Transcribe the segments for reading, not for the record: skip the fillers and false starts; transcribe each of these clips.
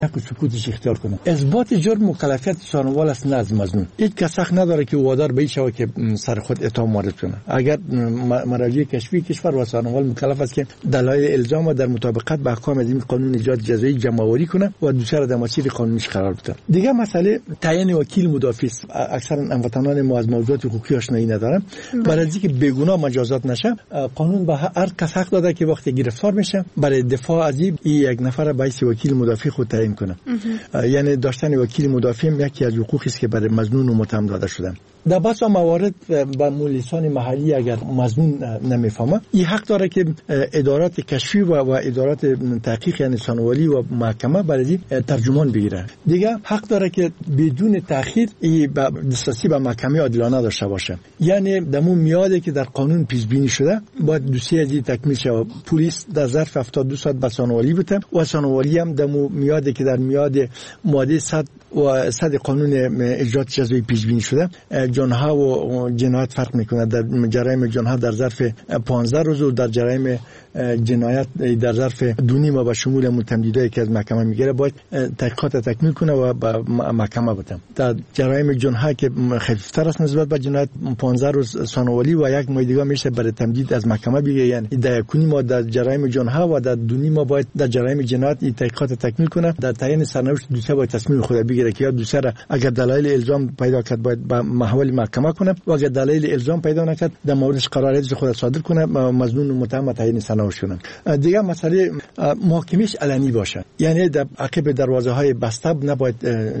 حق سکوتش اختیار کنه. اثبات جرم مکلفیت ثانوال است نه از مظنون. هیچ کس حق نداره که وادار به شود که سر خود اتهام وارد کنه. اگر مراجع کشفی کشور و ثانوال مکلف است که دلایل الزام در مطابقت با احکام این قانون اجرای جزایی جمع‌آوری کنه و دوسر در مسیر قانونیش قرار بده. دیگه مسئله تعیین وکیل مدافع است. اکثرا هموطنان ما از موضوعات حقوقی آشنایی ندارن. برای اینکه بیگناه مجازات نشه، قانون به هر کس حق داده که وقتی گرفتار میشه برای دفاع از این یک نفر باید وکیل مدافع خود تعیین کنه. یعنی داشتن وکیل مدافع یکی از حقوقی است که برای مظنون و متهم داده شده. در بسیار موارد با مؤسسان محلی اگر مظنون نمیفهمه، این حق داره که ادارات کشفی و ادارات تحقیق یعنی ثانویه‌ای و محکمه برای ترجمان بگیره. دیگه حق داره که بدون تأخیر دسترسی به محکمه عادلانه داشته باشه. یعنی دمو میاده که در قانون پیش بینی شده باید دوسیه از تکمیل شه. پلیس در ظرف 72 ساعت به ثانویه‌ای بده و ثانویه‌ای هم دمو میاده که در میاد ماده 100 و 100 قانون اجرای جزایی پیش بینی شده. جنحه و جنایت فرق میکنه. در جرایم جنحه در ظرف 15 روز و در جرایم جنایت در ظرف 2 ماه به شمول متمدیدایی که از محکمه میگیره باید تحقیقات تکمیل کنه و به محکمه بده. در جرایم جنحه که خفیفتر است نسبت به جنایت 15 روز ثانویه‌ای و 1 ماه دیگه میشه برای تمدید از محکمه بگیره. یعنی در 1 ماه در جرایم جنحه و در 2 ماه باید در جرایم جنایت تحقیقات تکمیل کنه. در تعیین سرنوشت دوسیه باید تصمیم خود بگیره که یا دوسیه اگر دلایل الزام پیدا کرد باید به محول محکمه کنه و اگر دلایل الزام پیدا نکرد در موردش قرارداد خود صادر کنه، مظنون و متهم تعیین سرنوشت کنه. دیگه مسئله محاکمهش علنی باشه. یعنی در عقب دروازه‌های بسته نباید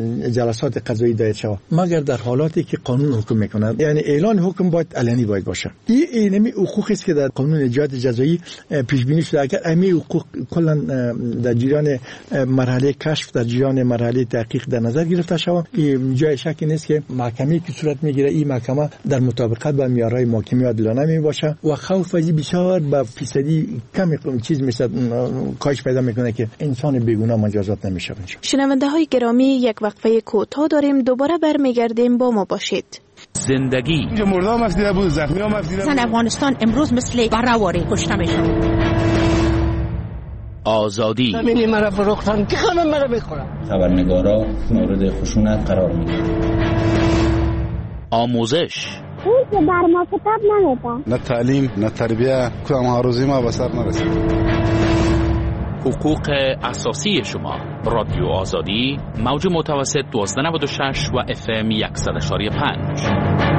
جلسات قضایی دایر شود مگر در حالاتی که قانون حکم میکنه. یعنی اعلان حکم باید علنی باشه. این حقوقی است که در قانون اجرای جزایی پیش بینی شده. اگر همین حقوق کلا در جریان مرحله کشف در جریان مرحله تحقیق در نظر گرفته شود، جای شکی نیست که محکمه‌ای که صورت میگیره این محکمه در مطابقت با معیارهای محاکمه عادلانه می باشه و خوف از بسیار به فیصدی کم چیز مثل کاهش پیدا میکنه که انسان بیگناه مجازات نمیشه. شنونده‌های گرامی، یک وقفه کوتاه داریم، دوباره برمیگردیم، با ما باشید. زندگی اینجا مردم افدیده بود، زخمی هم افدیده بود. افغانستان امروز مثل برآوری کشته میشه. آزادی همینی مرا فروختن که همه مرا بخورن. خبرنگارا مورد خشونت قرار میگیرن. آموزش اون که بر ما کتاب نمیده. نه تعلیم نه تربیه، کدام هاروزی ما به سر نرسید. حقوق اساسی شما. رادیو آزادی، موج متوسط 1296 و FM 100.5.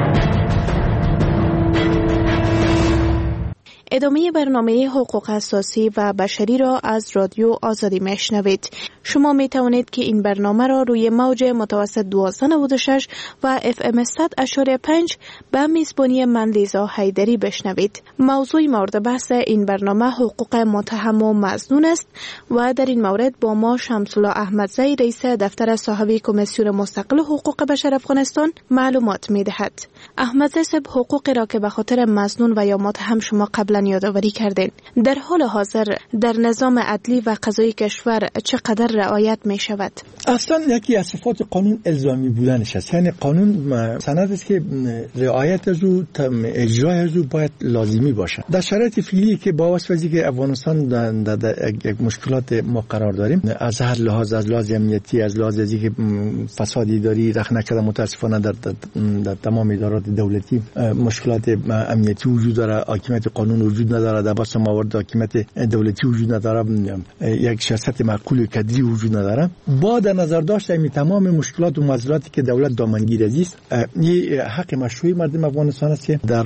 ادامه برنامه حقوق اساسی و بشری را از رادیو آزادی میشنوید. شما می توانید که این برنامه را روی موج متوسط 1296 و FM 100.5 به میزبانی من لیزا حیدری بشنوید. موضوع مورد بحث این برنامه حقوق متهم و مظنون است و در این مورد با ما شمس‌الله احمدزی رئیس دفتر صاحب کمیسیون مستقل حقوق بشر افغانستان معلومات می دهد. احمدزی صاحب، حقوقی را که به خاطر مظنون و یا متهم شما قبلا یادآوری کردین، در حال حاضر در نظام عدلی و قضایی کشور چقدر رعایت می شود؟ اصلا یکی از صفات قانون الزامی بودنش است. یعنی قانون سند است که رعایت از او اجرای از او باید لازمی باشه. در شرایط فعلی که با واسطه که افغانستان در یک مشکلات ما قرار داریم، از هر لحاظ، از لحاظ امنیتی، از لحاظ ازی که فساد اداری رخ نکرده، متاسفانه در تمام ادارات دولتی مشکلات امنیتی وجود داره، حاکمیت قانون وجود نداره، در بسیار موارد حاکمیت دولتی وجود نداره، یک سیاست معقول و کدری وجود نداره. با در نظر داشته این تمام مشکلات و معضلاتی که دولت دامنگیر است، این حق مشروعی مردم افغانستان است که در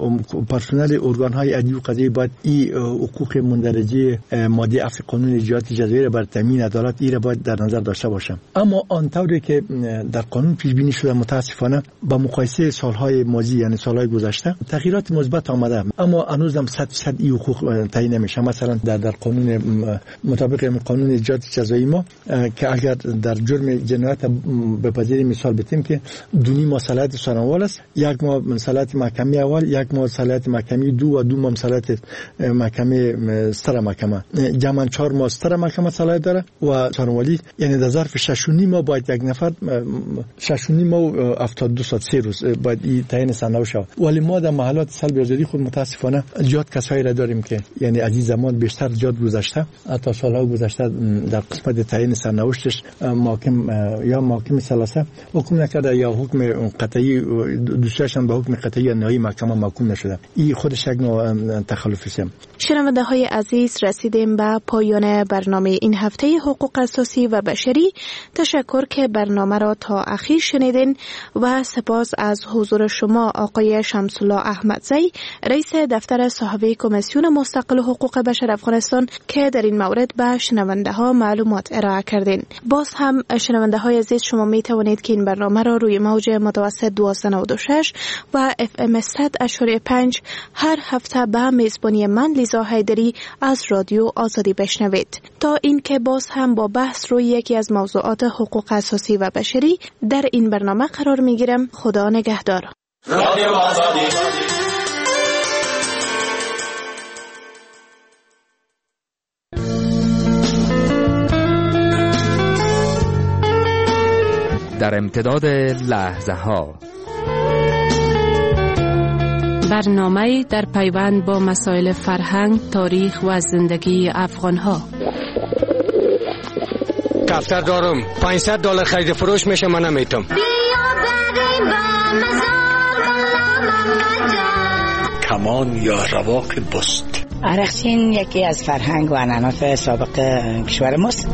پرسنل ارگان‌های عدلی و قضایی باید این حقوق مندرجه ماده 7 قانون اجرات جزایی را بر تامین عدالت را باید در نظر داشته باشه. اما آنطوری که در قانون پیش بینی شده، متاسفانه با مقایسه سالهای ماضی یعنی سالهای گذشته تغییرات مثبت آمده، اما هنوز هم 100% این حقوق تعیین نمیشه. مثلا در قانون مطابق قانون اجرات جزایی ما که اگر در جرم جنایت بپذیریم، مثال بتیم که 2 ماه صلاحیت ثانوال است، 1 ماه صلاحیت محکمه اول، 1 ماه صلاحیت محکمه 2 و 2 ماه صلاحیت محکمه ستر محکمه، جمعاً 4 ماه ستر محکمه صلاحیت داره و ثانوالی، یعنی در ظرف 6 ماه باید یک نفر 6 ماه و 72 ساعت 3 روز باید این تعیین سرنوشت شود. ولی ما در محلات سلب آزادی خود متاسفانه زیاد کسایی را داریم که یعنی از این زمان بیشتر زیاد گذشته، حتی سالها گذشته در قسمت تعیین سرنوشتش محاکم ثلاثه حکم نکرده یا حکم قطعی، دوستاشون به حکم قطعی یا نهایی محکمه محکوم نشده. این خودش یک نوع تخلفی است. شنونده های عزیز، رسیدیم به پایان برنامه این هفته حقوق اساسی و بشری. تشکر که برنامه را تا اخیر شنیدین و سپاس از حضور شما آقای شمس الله احمدزی، رئیس دفتر صاحب کمیسیون مستقل حقوق بشر افغانستان که در این مورد به شنونده ها معلومات ارائه کردین. باز هم شنونده های عزیز، شما می توانید که این برنامه را روی موج متوسط 1296 و FM 100.5 هر هفته به میزبانی من لیزا حیدری از رادیو آزادی بشنوید. تا اینکه باز هم با بحث روی یکی از موضوعات حقوق اساسی و بشری در این برنامه قرار می گیرم. خدا نگهدار. رادیو آزادی. در امتداد لحظه ها، برنامه در پیوند با مسائل فرهنگ، تاریخ و زندگی افغان ها. دفتر دارم، $500 خرید فروش میشه، من نمیتونم. کمان یا رواق بست. عرقچین یکی از فرهنگ و عنعنات سابق کشور ماست.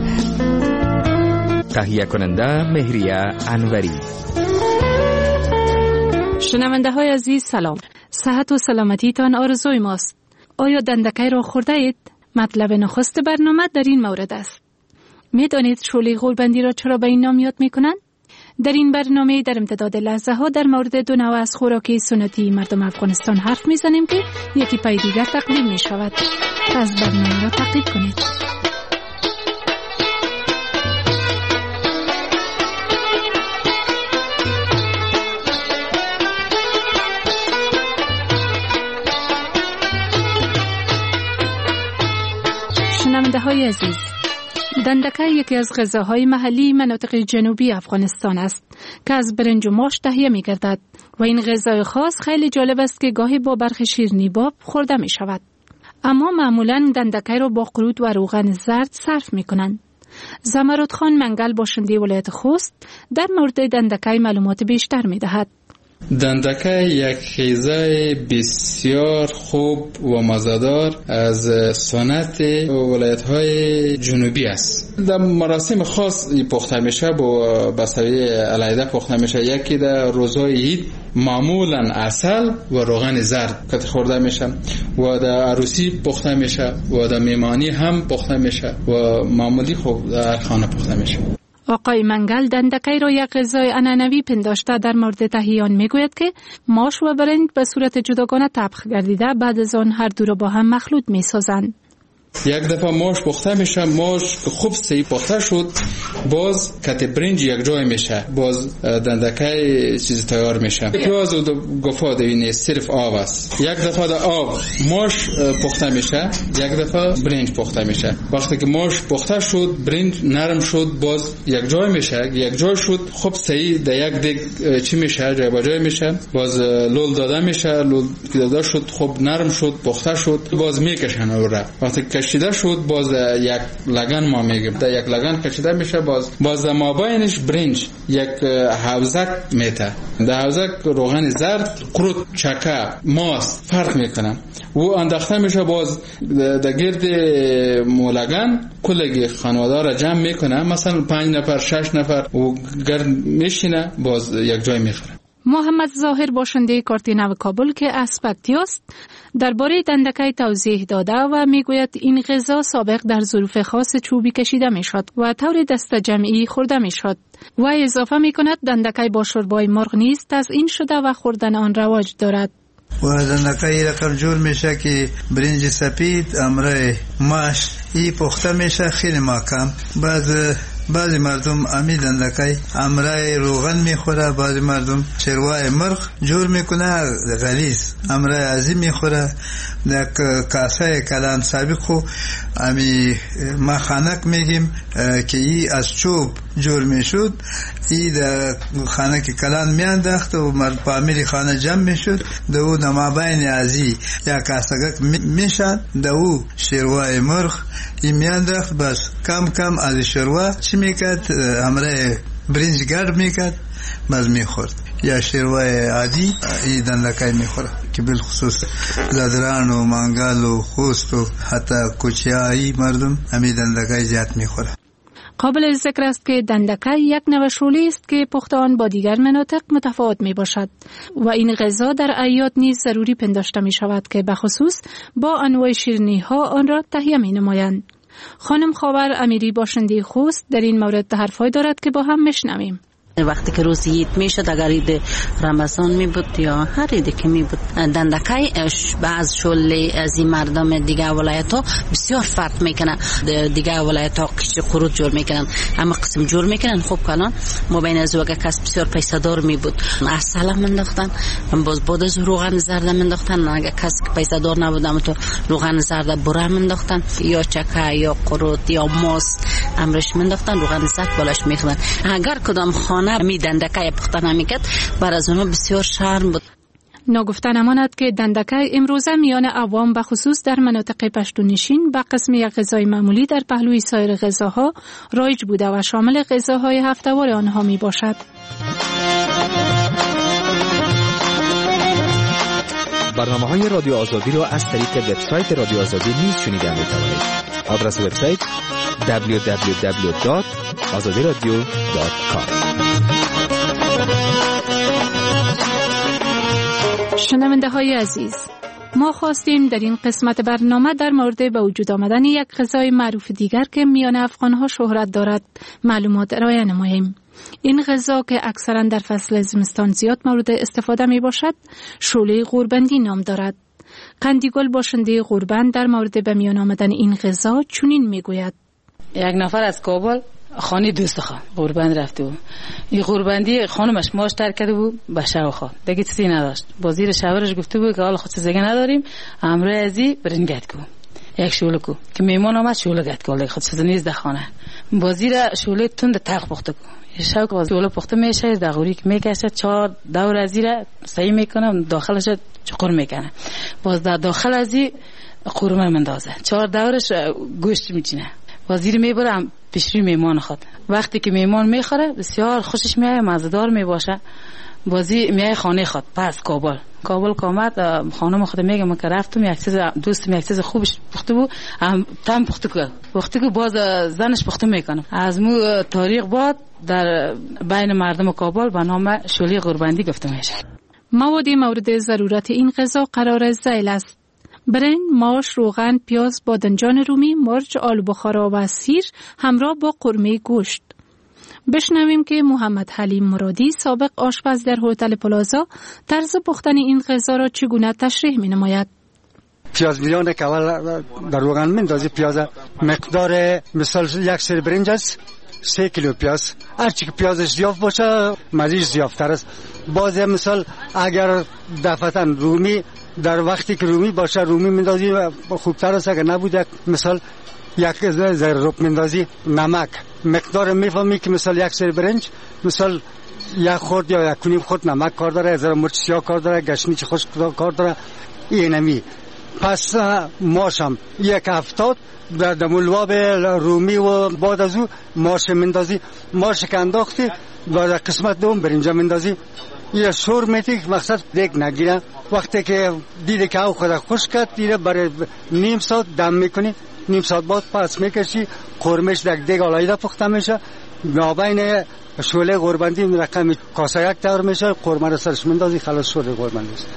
تهیه کننده مهریه انوری. شنونده های عزیز سلام. صحت و سلامتیتان آرزوی ماست. آیا دندکه را خورده اید؟ مطلب نخست برنامه در این مورد است. می دانید شعله غولبندی را چرا به این نام یاد می کنند؟ در این برنامه در امتداد لحظه ها در مورد دو نوع از خوراکی سنتی مردم افغانستان حرف می زنیم که یکی پای دیگر تقدیم می شود. پس برنامه را تعقیب کنید. شنونده های عزیز، دندکه یکی از غذاهای محلی مناطق جنوبی افغانستان است که از برنج و ماش تهیه می گردد و این غذای خاص خیلی جالب است که گاهی با برخی شیرینی‌باب خورده می شود. اما معمولاً دندکه را با قرود و روغن زرد صرف می کنند. زمرد خان منگل باشنده ولایت خوست در مورد دندکه معلومات بیشتر می دهد. دندکه یک غذای بسیار خوب و مزه‌دار از سنت ولایت‌های جنوبی است. در مراسم خاص پخته میشه، با بسوی علیحده پخته میشه. یکی در روزهای عید معمولا عسل و روغن زرد که خورده میشه و در عروسی پخته میشه و در میمانی هم پخته میشه و معمولی خوب در خانه پخته میشه. آقای منگل دندکه را یک غذای عنعنوی پنداشته در مورد تهیه آن میگوید که ماش و برنج به صورت جداگانه طبخ گردیده بعد از آن هر دو را با هم مخلوط میسازند. یک دفعه ماش پخته میشه، ماش که خوب صحیح پخته شد، باز کت برنج یک جای میشه، باز دندکه چیز تیار میشه. پیاز و گفا دوینه صرف آب است. یک دفعه در آب ماش پخته میشه، یک دفعه برنج پخته میشه. وقتی که ماش پخته شد، برنج نرم شد، باز یک جای میشه، یک جای شد، خوب صحیح در یک دیگ چی میشه، جای با جای میشه، باز لول داده میشه، لول که داده شد خوب نرم شد، پخته شد، باز میکشن او را. وقتی کشیده شد، باز یک لگن ما میگیم، در یک لگن کشیده میشه، باز مابینش برنج یک حوزک میته. در حوزک روغن زرد، قرود، چکه، ماست فرق میکنن و انداخته میشه. باز در گرد مولگن کلگی خانواده را جمع میکنه، مثلا 5 نفر 6 نفر و گرد میشینه، باز یک جای میخوره. محمد ظاهر باشنده کارت نو کابل که اسپکتی است درباره دندکه توضیح داده و میگوید این غذا سابق در ظروف خاص چوبی کشیده میشد و طور دست جمعی خورده میشد و اضافه میکند دندکه با شوربای مرغ نیز تزیین شده و خوردن آن رواج دارد. و دندکه رقم جور میشه که برنج سپید، امره، ماش ای پخته میشه خیلی محکم. بعضی مردم امی دندکه امره روغن میخوره، بعضی مردم چروای مرغ جور میکنه غلیظ، امره ازی میخوره. در کاسه کلان سابق خو امی ما خانک میگیم که ای از چوب جور میشد، ای در خانک کلان میانداخت و مرد پامیلی خانه جمع میشد، دو نمابین ازی یک کاسگک میشد، دو شروع مرغ ای میانداخت، بس کم کم از شروع چی میکرد؟ همراه برنج گرد میکرد، بس میخورد. یا شروع عادی ای دندکای میخوره که بالخصوص زدران و منگال و خوست و حتی کوچیایی مردم همی دندکای زیاد میخوره. قابل ذکر است که دندکای یک نوع شوله است که پخت آن با دیگر مناطق متفاوت می باشد و این غذا در اعیاد نیز ضروری پنداشته می شود که بخصوص با انواع شیرینی ها آن را تهیه می نمایند. خانم خاور امیری باشنده خوست در این مورد حرفای دارد که با هم میشنویم. وقتی که روز عید میشد، اگر عید رمضان می بود یا هر عیدی که می بود، دندکای بعض شله از این مردم دیگه ولایت ها بسیار فرق میکنه. دیگه ولایت ها کشی قروت جور میکنن، اما قسم جور میکنن. خوب کنن ما بین از وقت کس بسیار پیسه دار می بود اصلا منداختن، باز بعد از روغن زرد منداختن. اگر کس پیسه دار نبود اما تو روغن زرد بره منداختن، یا چکه یا قروت یا ماست امرش منداختن، روغن زرد بالاش میخوردن. اگر کدام خانه می دندکای پخته نمیکرد، بر از اونها بسیار شرم بود. نگفته نماند که دندکای امروزه میان عوام به خصوص در مناطق پشتونشین به قسم یک غذای معمولی در پهلوی سایر غذاها رایج بوده و شامل غذاهای هفته‌وار آنها می باشد. برنامه‌های رادیو آزادی را از طریق وبسایت رادیو آزادی نیز شنیده می‌توانید. آدرس وبسایت www.azadiradio.com. شنونده های عزیز، ما خواستیم در این قسمت برنامه در مورد به وجود آمدن یک غذای معروف دیگر که میان افغانها شهرت دارد معلومات ارائه نماییم. این غذا که اکثرا در فصل زمستان زیاد مورد استفاده می باشد، شوله غوربندی نام دارد. قندیگل باشنده غوربند در مورد به میان آمدن این غذا چنین می گوید: یک نفر از کابل خانه دوست خواهد غوربند رفته بود. این غوربندی خانمش ماش تر کرده بود به شو خواهد دیگه چیزی نداشت. بازیر شورش گفته بود که حالا خود چیزی نداریم، امروز ازی برین گد کو یک شوله کو که میمون آمد شوله گد کو خود چیزی نیست در خانه. بازیر شوله تند تق پخته کو شو که شوله پخته میشه در غوری که میکشه 4 دور ازی را صحیح میکنه، داخلش چقور میکنه، باز در داخل ازی قورمه مندازه، 4 دورش گوشت میچینه. وزیر میبره پیش روی میمان خود. وقتی که میمان میخوره بسیار خوشش میاد، مزه‌دار میباشه. بازی میای خانه خود. پس کابل کامد خانم خود میگه من که رفتم یک چیز دوستم یک چیز خوبش پخته بود، تام پخته کو باز زنش پخته میکنه. از مو تاریخ بعد در بین مردم کابل به نام شوله غوربندی گفته میشه. مواد مورد ضرورت این غذا قرار ذیل است: برنج، ماش، روغن، پیاز، بادنجان رومی، مرچ، آلو بخارا و سیر همراه با قرمه گوشت. بشنویم که محمد حلیم مرادی سابق آشپز در هتل پلازا طرز پختن این غذا را چگونه تشریح می‌نماید. پیاز میلیون که اول در روغن میندازی، پیاز مقدار مثال یک سر برنج است 3 کیلو پیاز، هرچی که پیازش زیاد باشه مزیج زیادتر است. باز مثال اگر دفعتا رومی در وقتی که رومی باشه رومی میندازی خوبتر است، اگر نبود مثال یک ذره میندازی. نمک مقدار میفهمی که مثال یک سر برنج مثال یک خورد یا یک نیم خورد نمک کار داره، ذره مرچ سیاه کار داره، گشنیج خوش کار داره اینمی. پس ماشم 1/70 در دمولواب رومی و بعد از او ماش میندازی، ماش که انداختی و در قسمت دوم برنج میندازی. یه شور میتی که مقصد دیگ نگیره. وقتی که دیده که او خود خوش کرد دیده برای نیم ساعت دم میکنی، نیم ساعت بعد پس میکشی، قرمش در دیگ آلایده پخته میشه. مابین شوله غوربندی رقم کاسه یک تور میشه، قرمه رو سرش میندازی، خلاص شوله غوربندی است.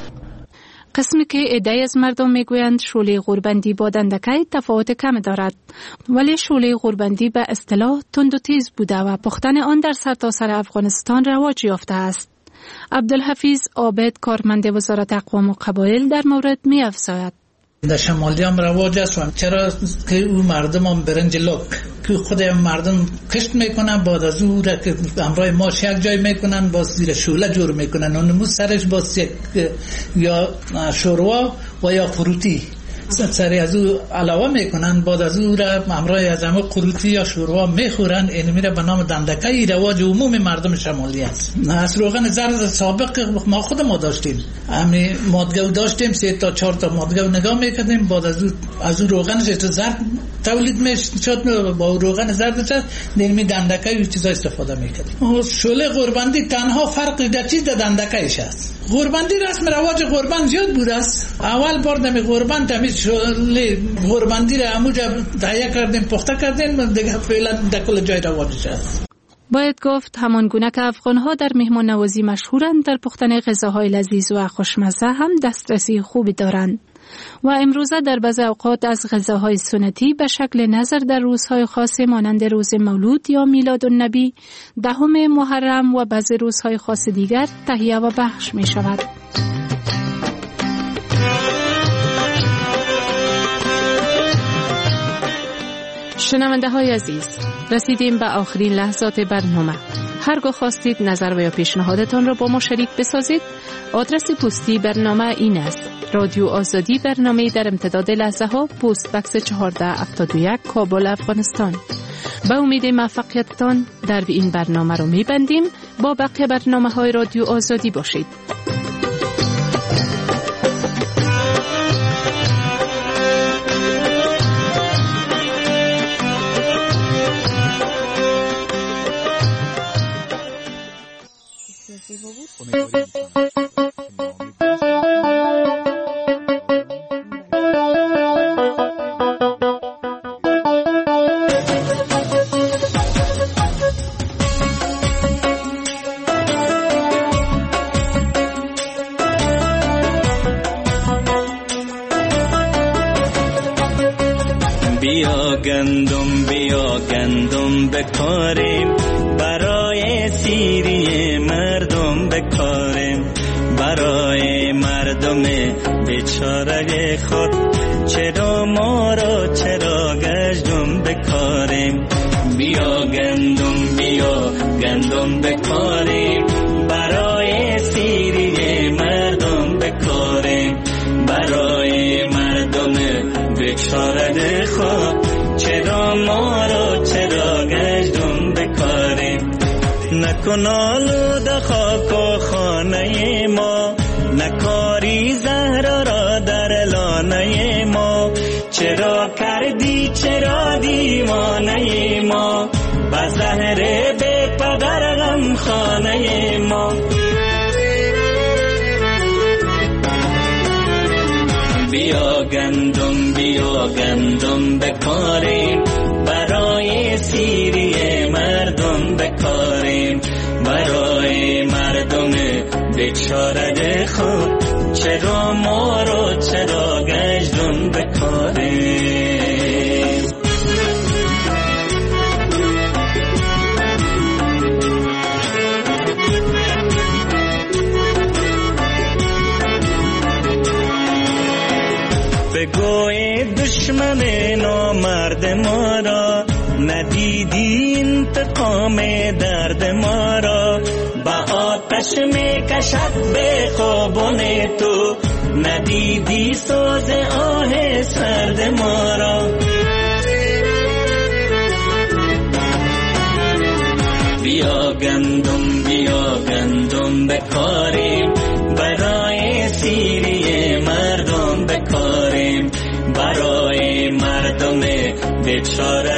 قسمی که عده‌ای از مردم میگویند شوله غوربندی با دندکای تفاوت کم دارد، ولی شوله غوربندی به اصطلاح تند و تیز بوده و پختن آن در سرتاسر افغانستان رواج یافته است. عبدالحفیظ عابد کارمند وزارت اقوام و قبایل در مورد می‌افزاید: در شمالی هم رواج است. چرا که او مردم هم برنج لک که خود مردم کشت میکنن، بعد از او را که همراه ماش یک جای میکنن، باز زیر شوله جور میکنن، اون سرش باز یا شوروا و یا فروتی سری از او علاوه میکنن، بعد از او را همراه از همه قروتی یا شوروا میخورن. این میره به نام دندکه، رواج عموم مردم شمالی است. از روغن زرد سابق ما خود ما داشتیم، همین مادگو داشتیم، 3 تا 4 تا مادگو نگاه میکردیم، بعد از او روغنش زرد تولید میشد، با روغن زرد نرمی دندکه و چیزا استفاده میکردیم. شله قرباندی تنها فرق در چیز دندکهش است. قرباندی رسم رواج قربان زیاد بوده است. اول بار دمی قربان تمیز شله قرباندی را همونجا تهیه کردیم، پخته کردیم، دیگه فعلا در کل جای رواجش است. باید گفت همان گونه که افغان‌ها در مهمان نوازی مشهورند، در پختن غذاهای لذیذ و خوشمزه هم دسترسی خوبی دارند. و امروزه در بعضی اوقات از غذاهای سنتی به شکل نظر در روزهای خاص مانند روز مولود یا میلاد النبی، 10 محرم و بعضی روزهای خاص دیگر تهیه و بخش می شود. شنونده های عزیز، رسیدیم به آخرین لحظات برنامه. هرگاه خواستید نظر و یا پیشنهادتان را با ما شریک بسازید، آدرس پستی برنامه این است: رادیو آزادی، برنامه در امتداد لحظه ها، پست بکس 1471 کابل، افغانستان. به امید موفقیتتان در این برنامه رو میبندیم. با بقیه برنامه های رادیو آزادی باشید. بیا گندم بکاریم، برای سیری مردم بکاریم، برای مردم بیچاره خود، چرا ما را چرا گشتم بکاریم. بیا گندم بکاریم، برای سیری مردم بکاریم، برای مردم بیچاره خود، چرا ما را چرا گشتم بکاریم. نکن آلوده خاک و خانه ما، نکاری زهر را در لانه ما، چرا کردی چرا دیوانه ما، با زهر بی پدر غم خانه ما. بیا گندم بکاریم، برای سیری مردم بکاریم، برای مردم بیچاره خود، چرا ما رو چرا گشتم بکاریم. بگوی دشمن نامرد ما را، ندیدی انتقام درد ما را، با آتش می کشد به خوابان تو، ندیدی سوز آه سرد ما را. بیا گندم بکاریم، برای سیری مردم بکاریم، برای مردم بیچاره